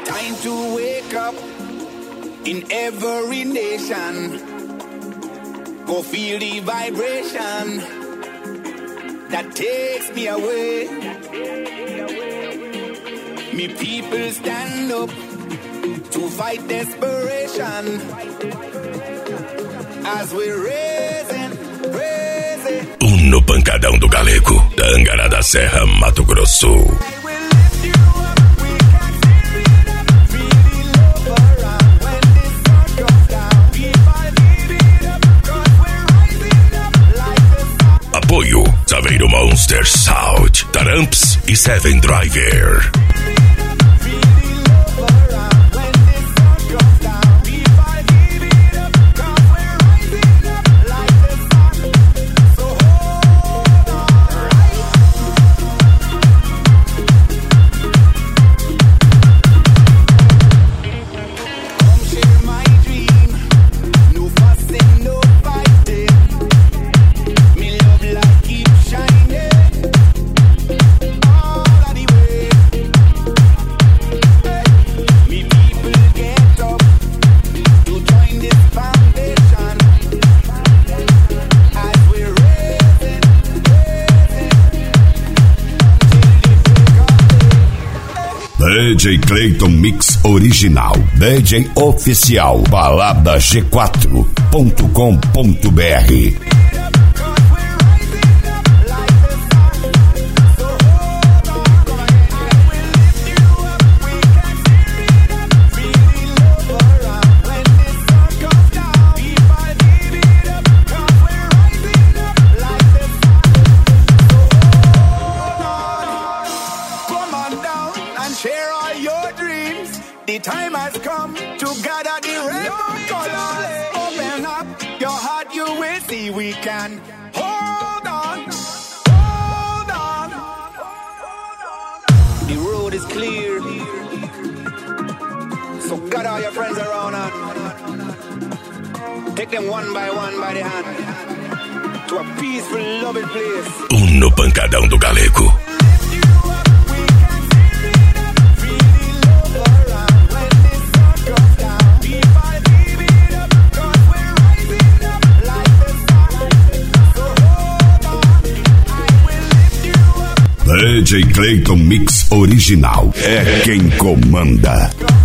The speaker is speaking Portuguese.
Time to wake up in every nation. Go feel the vibration that takes me away. Me people stand up to fight desperation as we're raising. No pancadão do Galego, Tangará da Serra, Mato Grosso. Apoio Saveiro Monster Sound, Taramps e Seven Driver. DJ Clayton Mix Original, DJ Oficial, baladaG4.com.br. The time has come to gather the rainbow colors. Open up your heart, you will see we can hold on, hold on. The road is clear, so gather all your friends around and take them one by the hand to a peaceful, loving place. No pancadão do Galego. DJ Clayton Mix Original é quem comanda.